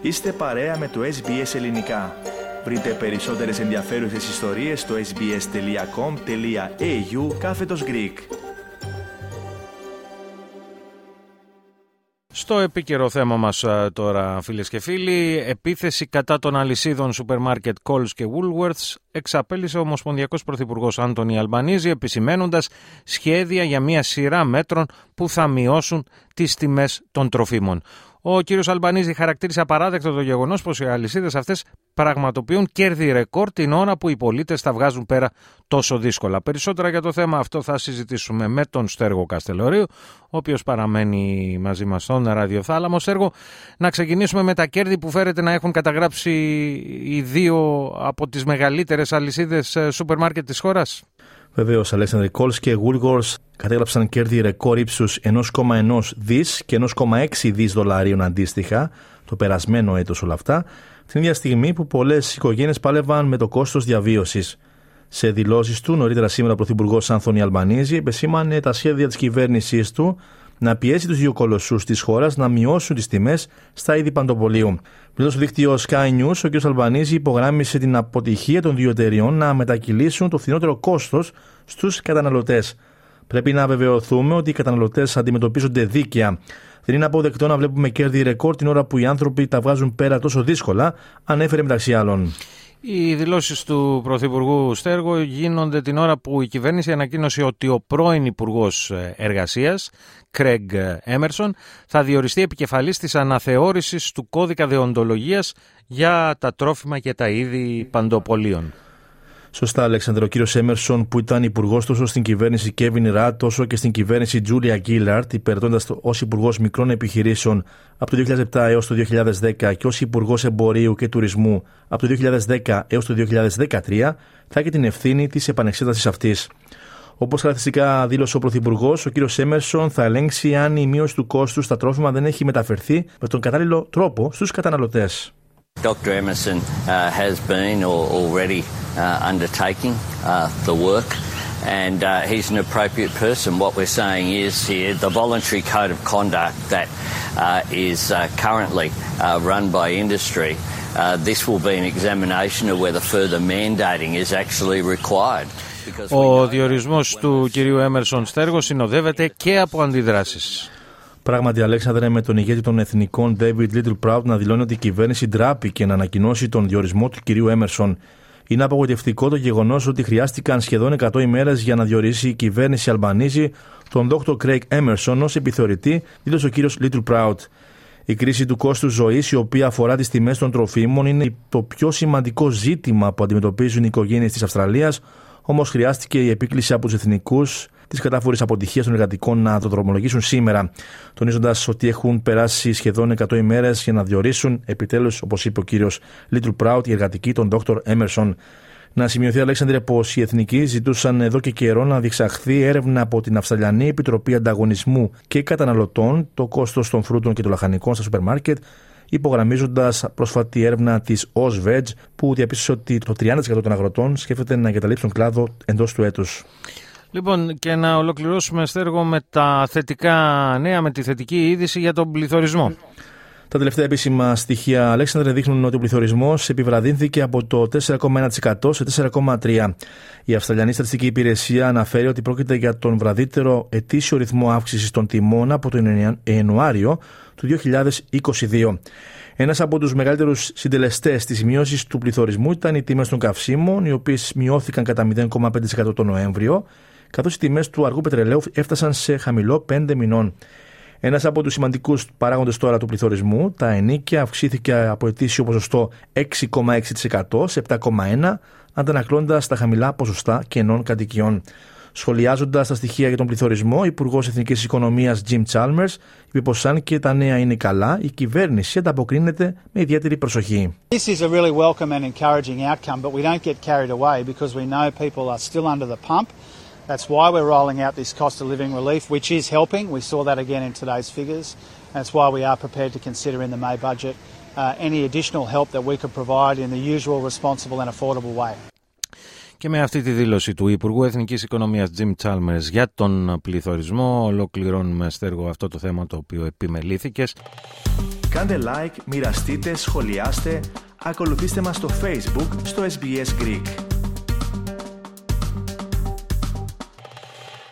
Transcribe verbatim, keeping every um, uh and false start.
Είστε παρέα με το ες μπι ες Ελληνικά. Βρείτε περισσότερες ενδιαφέρουσες ιστορίες στο sbs.com.au κάθετος Greek. Στο επίκαιρο θέμα μας τώρα, φίλες και φίλοι, επίθεση κατά των αλυσίδων σούπερ μάρκετ Coles και Woolworths εξαπέλυσε ο Ομοσπονδιακός Πρωθυπουργός Άντονι Αλμπανίζη, επισημαίνοντας σχέδια για μια σειρά μέτρων που θα μειώσουν τις τιμές των τροφίμων. Ο κύριος Αλμπανίζη χαρακτήρισε απαράδεκτο το γεγονός πως οι αλυσίδες αυτές πραγματοποιούν κέρδη ρεκόρ την ώρα που οι πολίτες τα βγάζουν πέρα τόσο δύσκολα. Περισσότερα για το θέμα αυτό θα συζητήσουμε με τον Στέργο Καστελορίου, ο οποίος παραμένει μαζί μας στον ραδιοθάλαμο. Στέργο, να ξεκινήσουμε με τα κέρδη που φέρεται να έχουν καταγράψει οι δύο από τις μεγαλύτερες αλυσίδες σούπερ μάρκετ της χώρας. Βεβαίως, Αλέξανδρε, Coles και Woolworths κατέγραψαν κέρδη ρεκόρ ύψους ένα κόμμα ένα δις και ένα κόμμα έξι δις δολαρίων αντίστοιχα το περασμένο έτος όλα αυτά, την ίδια στιγμή που πολλές οικογένειες πάλευαν με το κόστος διαβίωσης. Σε δηλώσεις του νωρίτερα σήμερα ο Πρωθυπουργός Άντονι Αλμπανίζη επεσήμανε τα σχέδια της κυβέρνησής του να πιέσει τους δύο κολοσσούς της χώρας να μειώσουν τις τιμές στα είδη παντοπολίου. Μιλώντας στο δίκτυο Sky News, ο κ. Αλμπανίζη υπογράμμισε την αποτυχία των δύο εταιριών να μετακυλήσουν το φθηνότερο κόστος στους καταναλωτές. Πρέπει να βεβαιωθούμε ότι οι καταναλωτές αντιμετωπίζονται δίκαια. Δεν είναι αποδεκτό να βλέπουμε κέρδη ρεκόρ την ώρα που οι άνθρωποι τα βγάζουν πέρα τόσο δύσκολα, ανέφερε μεταξύ άλλων. Οι δηλώσεις του Πρωθυπουργού Στέργο γίνονται την ώρα που η κυβέρνηση ανακοίνωσε ότι ο πρώην Υπουργός Εργασίας, Κρέγκ Έμερσον, θα διοριστεί επικεφαλής της αναθεώρησης του κώδικα δεοντολογίας για τα τρόφιμα και τα είδη παντοπολίων. Σωστά, Αλέξανδρο. Ο κύριος Έμερσον, που ήταν υπουργός τόσο στην κυβέρνηση Κέβιν Ράτ, όσο και στην κυβέρνηση Τζούλια Γκίλαρτ, υπηρετώντας ως υπουργός μικρών επιχειρήσεων από το δύο χιλιάδες επτά έως το δύο χιλιάδες δέκα και ως υπουργός εμπορίου και τουρισμού από το δύο χιλιάδες δέκα έως το δύο χιλιάδες δεκατρία, θα έχει την ευθύνη της επανεξέτασης αυτής. Όπως χαρακτηριστικά δήλωσε ο Πρωθυπουργός, ο κύριος Έμερσον θα ελέγξει αν η μείωση του κόστους στα τρόφιμα δεν έχει μεταφερθεί με τον κατάλληλο τρόπο στους καταναλωτές. Doctor Emerson uh, has been or already uh, undertaking uh, the work, and uh, he's an appropriate person. What we're saying is here the voluntary code of conduct that uh, is uh, currently uh, run by industry. Uh, this will be an examination of whether further mandating is actually required. Ο διορισμός του κυρίου Έμερσον Στέργο συνοδεύεται και από αντιδράσεις. Πράγματι, Αλέξανδρε, με τον ηγέτη των Εθνικών David Littleproud να δηλώνει ότι η κυβέρνηση ντράπηκε να ανακοινώσει τον διορισμό του κυρίου Έμερσον. Είναι απογοητευτικό το γεγονός ότι χρειάστηκαν σχεδόν εκατό ημέρες για να διορίσει η κυβέρνηση Αλμπανίζη τον δόκτωρ Craig Emerson ως επιθεωρητή, δήλωσε ο κύριος Littleproud. Η κρίση του κόστους ζωής, η οποία αφορά τις τιμές των τροφίμων, είναι το πιο σημαντικό ζήτημα που αντιμετωπίζουν οι οικογένειες της Αυστραλίας, όμως χρειάστηκε η επίκληση από τους εθνικούς της κατάφορης αποτυχίας των εργατικών να το δρομολογήσουν σήμερα, τονίζοντας ότι έχουν περάσει σχεδόν εκατό ημέρες για να διορίσουν επιτέλους, όπως είπε ο κύριος Littleproud, οι εργατικοί των δόκτωρ Έμερσον. Να σημειωθεί, Αλέξανδρε, πως οι εθνικοί ζητούσαν εδώ και καιρό να διεξαχθεί έρευνα από την Αυστραλιανή Επιτροπή Ανταγωνισμού και Καταναλωτών το κόστος των φρούτων και των λαχανικών στα σούπερ μάρκετ, υπογραμμίζοντας πρόσφατη έρευνα της Ozveg που διαπίστωσε ότι το τριάντα τοις εκατό των αγροτών σκέφτεται να εγκαταλείψουν τον κλάδο εντός του έτους. Λοιπόν, και να ολοκληρώσουμε, Στέργο, με τα θετικά νέα, με τη θετική είδηση για τον πληθωρισμό. Τα τελευταία επίσημα στοιχεία, Αλέξανδρε, δείχνουν ότι ο πληθωρισμός επιβραδύνθηκε από το τέσσερα κόμμα ένα τοις εκατό σε τέσσερα κόμμα τρία τοις εκατό. Η Αυστραλιανή Στατιστική Υπηρεσία αναφέρει ότι πρόκειται για τον βραδύτερο ετήσιο ρυθμό αύξησης των τιμών από τον Ιανουάριο του δύο χιλιάδες είκοσι δύο. Ένας από τους μεγαλύτερους συντελεστές της μείωσης του πληθωρισμού ήταν οι τιμές των καυσίμων, οι οποίες μειώθηκαν κατά μηδέν κόμμα πέντε τοις εκατό τον Νοέμβριο, καθώς οι τιμές του αργού πετρελαίου έφτασαν σε χαμηλό πέντε μηνών. Ένας από τους σημαντικούς παράγοντες τώρα του πληθωρισμού, τα ενοίκια, αυξήθηκε από ετήσιο ποσοστό έξι κόμμα έξι τοις εκατό σε επτά κόμμα ένα τοις εκατό, αντανακλώντας τα χαμηλά ποσοστά κενών κατοικιών. Σχολιάζοντας τα στοιχεία για τον πληθωρισμό, ο Υπουργός Εθνικής Οικονομίας Jim Chalmers είπε πως αν και τα νέα είναι καλά, η κυβέρνηση ανταποκρίνεται με ιδιαίτερη προσοχή. This is a really welcome and encouraging outcome, but we don't get carried away because we know people are still under the pump. That's why we're rolling out this cost of living relief, which is helping. We saw that again in today's figures. That's why we are prepared to consider in the May budget uh, any additional help that we could provide in the usual responsible and affordable way. Και με αυτή τη δήλωση του Υπουργού Εθνικής Οικονομίας Jim Chalmers για τον πληθωρισμό ολοκληρώνουμε, Στέργο, αυτό το θέμα το οποίο επιμελήθηκες. Κάντε like, μοιραστείτε, σχολιάστε, ακολουθήστε μας στο Facebook στο ες μπι ες Greek.